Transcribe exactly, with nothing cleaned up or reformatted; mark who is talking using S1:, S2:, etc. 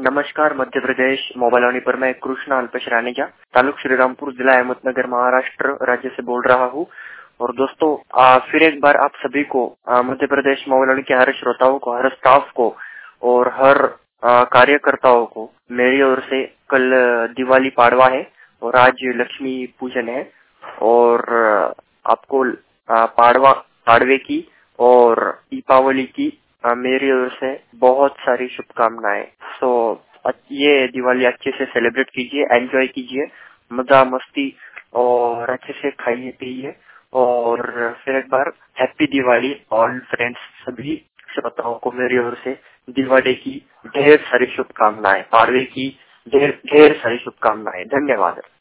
S1: नमस्कार मध्य प्रदेश मोबाइल पर मैं कृष्णा अल्पेश रानेजा तालुक श्रीरामपुर जिला अहमदनगर महाराष्ट्र राज्य से बोल रहा हूँ। और दोस्तों आ, फिर एक बार आप सभी को आ, मध्य प्रदेश मोबाइल के हर श्रोताओं को, हर स्टाफ को और हर आ, कार्यकर्ताओं को मेरी ओर से कल दिवाली पाड़वा है और आज लक्ष्मी पूजन है और आपको आ, पाड़वा पाड़वे की और दीपावली की आ, मेरी ओर से बहुत सारी शुभकामनाएं। तो ये दिवाली अच्छे से सेलिब्रेट कीजिए, एंजॉय कीजिए, मजा मस्ती और अच्छे से खाइए पिए। और फिर एक बार हैप्पी दिवाली ऑल फ्रेंड्स, सभी श्रोताओं को मेरी ओर से दिवाली की ढेर सारी शुभकामनाएं, पाड़वे की ढेर ढेर सारी शुभकामनाएं। धन्यवाद।